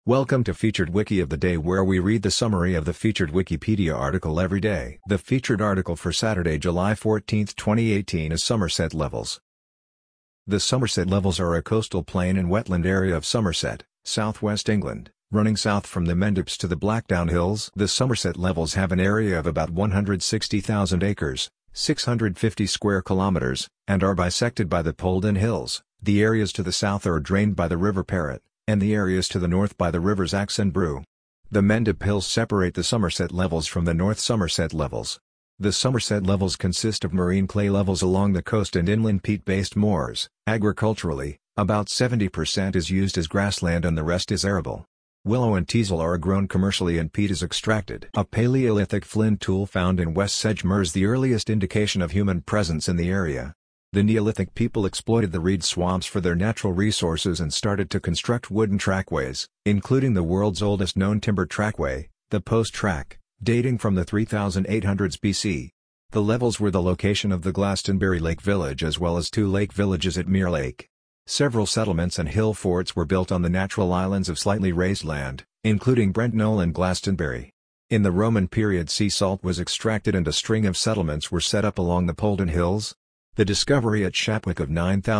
Welcome to Featured Wiki of the Day, where we read the summary of the featured Wikipedia article every day. The featured article for Saturday, July 14, 2018 is Somerset Levels. The Somerset Levels are a coastal plain and wetland area of Somerset, southwest England, running south from the Mendips to the Blackdown Hills. The Somerset Levels have an area of about 160,000 acres, 650 square kilometers, and are bisected by the Polden Hills. The areas to the south are drained by the River Parrett, and the areas to the north by the rivers Axe and Brew. The Mendip Hills separate the Somerset Levels from the North Somerset Levels. The Somerset Levels consist of marine clay levels along the coast and inland peat-based moors. Agriculturally, about 70% is used as grassland and the rest is arable. Willow and teasel are grown commercially and peat is extracted. A Paleolithic flint tool found in West Sedgemoor is the earliest indication of human presence in the area. The Neolithic people exploited the reed swamps for their natural resources and started to construct wooden trackways, including the world's oldest known timber trackway, the Post Track, dating from the 3800s BC. The levels were the location of the Glastonbury Lake Village as well as two lake villages at Mere Lake. Several settlements and hill forts were built on the natural islands of slightly raised land, including Brentnall and Glastonbury. In the Roman period, sea salt was extracted and a string of settlements were set up along the Polden Hills. The discovery at Shapwick of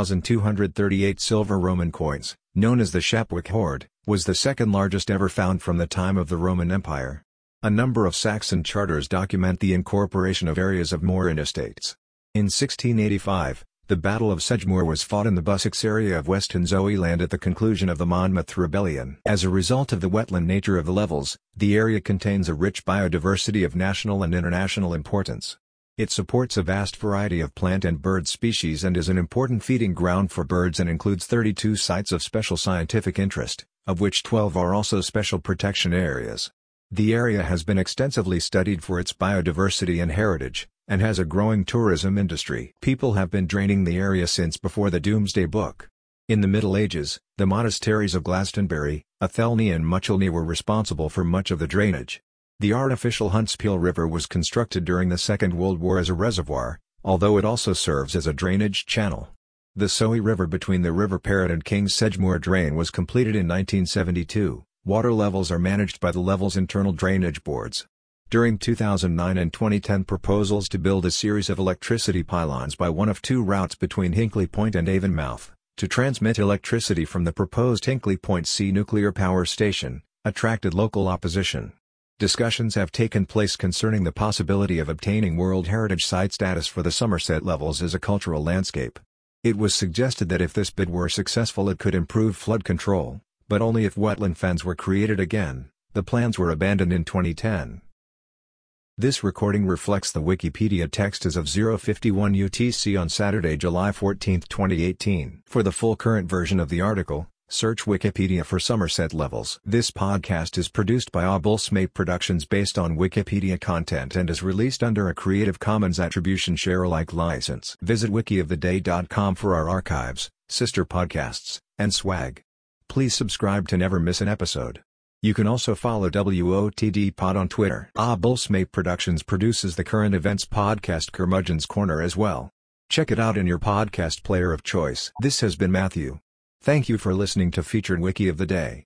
9,238 silver Roman coins, known as the Shapwick hoard, was the second largest ever found from the time of the Roman Empire. A number of Saxon charters document the incorporation of areas of moor in estates. In 1685, the Battle of Sedgemoor was fought in the Bussex area of West Hohenzollern at the conclusion of the Monmouth Rebellion. As a result of the wetland nature of the levels, the area contains a rich biodiversity of national and international importance. It supports a vast variety of plant and bird species and is an important feeding ground for birds and includes 32 sites of special scientific interest, of which 12 are also special protection areas. The area has been extensively studied for its biodiversity and heritage, and has a growing tourism industry. People have been draining the area since before the Domesday Book. In the Middle Ages, the monasteries of Glastonbury, Athelney and Muchelney were responsible for much of the drainage. The artificial Huntspeel River was constructed during the Second World War as a reservoir, although it also serves as a drainage channel. The Soe River between the River Parrett and King's Sedgemoor Drain was completed in 1972. Water levels are managed by the Levels Internal Drainage Boards. During 2009 and 2010, proposals to build a series of electricity pylons by one of two routes between Hinkley Point and Avonmouth, to transmit electricity from the proposed Hinkley Point C nuclear power station, attracted local opposition. Discussions have taken place concerning the possibility of obtaining World Heritage Site status for the Somerset Levels as a cultural landscape. It was suggested that if this bid were successful it could improve flood control, but only if wetland fens were created again. The plans were abandoned in 2010. This recording reflects the Wikipedia text as of 0:51 UTC on Saturday, July 14, 2018. For the full current version of the article, search Wikipedia for Somerset Levels. This podcast is produced by Obulsmate Productions based on Wikipedia content and is released under a Creative Commons Attribution Share Alike license. Visit wikioftheday.com for our archives, sister podcasts, and swag. Please subscribe to never miss an episode. You can also follow WOTD Pod on Twitter. Obulsmate Productions produces the current events podcast Curmudgeon's Corner as well. Check it out in your podcast player of choice. This has been Matthew. Thank you for listening to Featured Wiki of the Day.